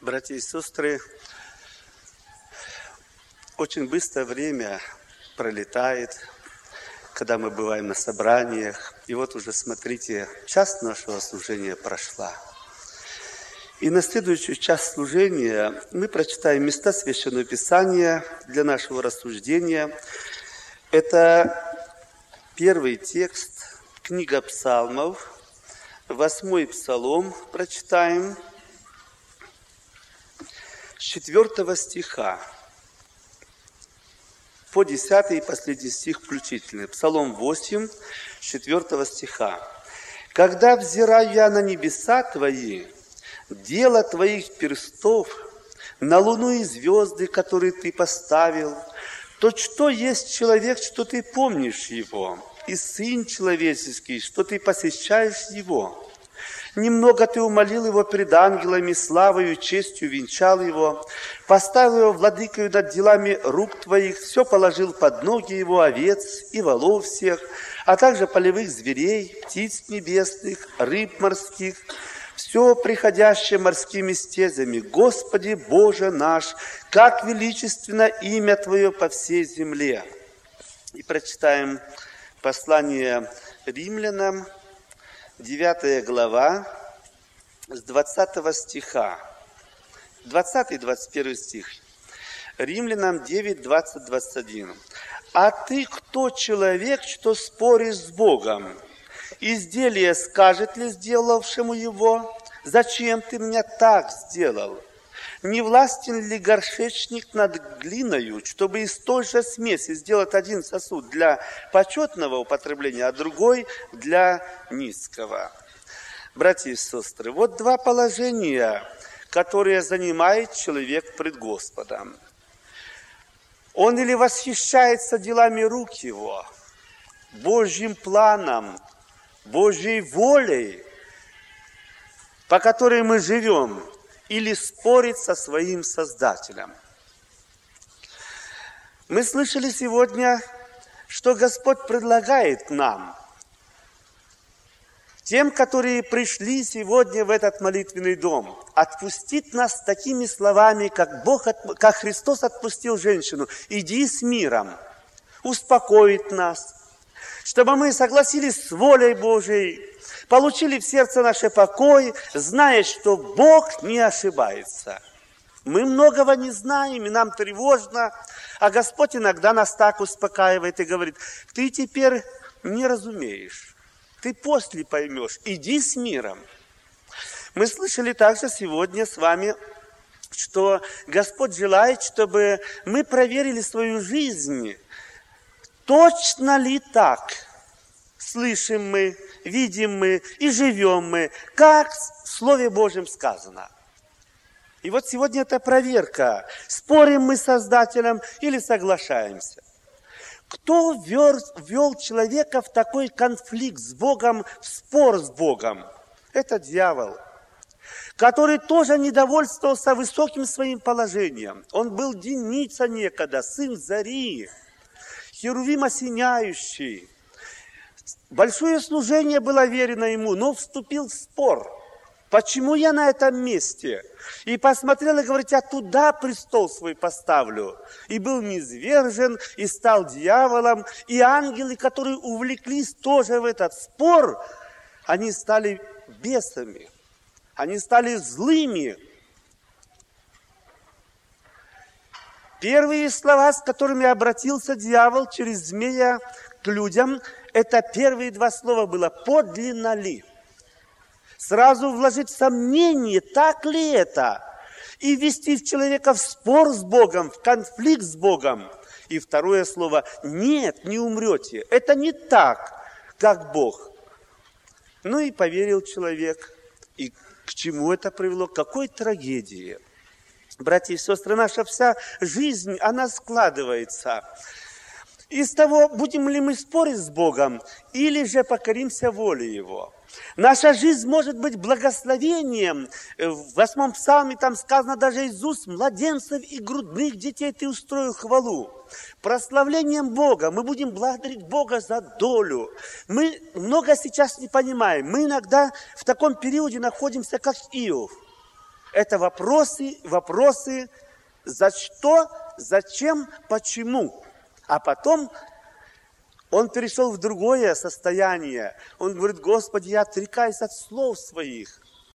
Братья и сестры, очень быстро время пролетает, когда мы бываем на собраниях. И вот уже, смотрите, час нашего служения прошла. И на следующую часть служения мы прочитаем места Священного Писания для нашего рассуждения. Это первый текст, книга Псалмов, 8 Псалом прочитаем, с 4 стиха по 10 и последний стих включительно. Псалом 8, с 4 стиха. «Когда взираю я на небеса Твои, дело Твоих перстов, на луну и звезды, которые Ты поставил, то что есть человек, что Ты помнишь его, и сын человеческий, что Ты посещаешь его? Немного Ты умолил его пред ангелами, славою, честью венчал его, поставил его владыкою над делами рук Твоих, все положил под ноги его овец и волов всех, а также полевых зверей, птиц небесных, рыб морских, все приходящее морскими стезями. Господи Боже наш, как величественно имя Твое по всей земле». И прочитаем послание римлянам, 9 глава, с 20 стиха, 20 и 21 стих. Римлянам 9, 20, 21. «А ты кто человек, что споришь с Богом? Изделие скажет ли сделавшему его? Зачем ты меня так сделал? Не властен ли горшечник над глиною, чтобы из той же смеси сделать один сосуд для почетного употребления, а другой для низкого?» Братья и сестры, вот два положения, которые занимает человек пред Господом. Он или восхищается делами рук его, Божьим планом, Божьей волей, по которой мы живем, или спорит со своим Создателем. Мы слышали сегодня, что Господь предлагает нам, тем, которые пришли сегодня в этот молитвенный дом, отпустить нас такими словами, как Христос отпустил женщину: «Иди с миром», успокоить нас, чтобы мы согласились с волей Божией, получили в сердце наше покой, зная, что Бог не ошибается. Мы многого не знаем, и нам тревожно, а Господь иногда нас так успокаивает и говорит: ты теперь не разумеешь, ты после поймешь, иди с миром. Мы слышали также сегодня с вами, что Господь желает, чтобы мы проверили свою жизнь, точно ли так слышим мы, видим мы и живем мы, как в Слове Божьем сказано. И вот сегодня это проверка, спорим мы с Создателем или соглашаемся. Кто ввел человека в такой конфликт с Богом, в спор с Богом? Это дьявол, который тоже недовольствовался высоким своим положением. Он был Деница некогда, сын Зари, Херувим осеняющий. Большое служение было верено ему, но вступил в спор. Почему я на этом месте? И посмотрел и говорит: я туда престол свой поставлю. И был низвержен, и стал дьяволом. И ангелы, которые увлеклись тоже в этот спор, они стали бесами. Они стали злыми. Первые слова, с которыми обратился дьявол через змея к людям, это первые два слова было: «подлинно ли?». Сразу вложить в сомнение, так ли это, и ввести человека в спор с Богом, в конфликт с Богом. И второе слово: «нет, не умрете». Это не так, как Бог. Ну и поверил человек. И к чему это привело? К какой трагедии? Братья и сестры, наша вся жизнь, она складывается из того, будем ли мы спорить с Богом, или же покоримся воле Его. Наша жизнь может быть благословением. В 8 псалме там сказано: даже из уст младенцев и грудных детей ты устроил хвалу. Прославлением Бога. Мы будем благодарить Бога за долю. Мы много сейчас не понимаем. Мы иногда в таком периоде находимся, как Иов. Это вопросы за что, зачем, почему. А потом он перешел в другое состояние. Он говорит: Господи, я отрекаюсь от слов своих.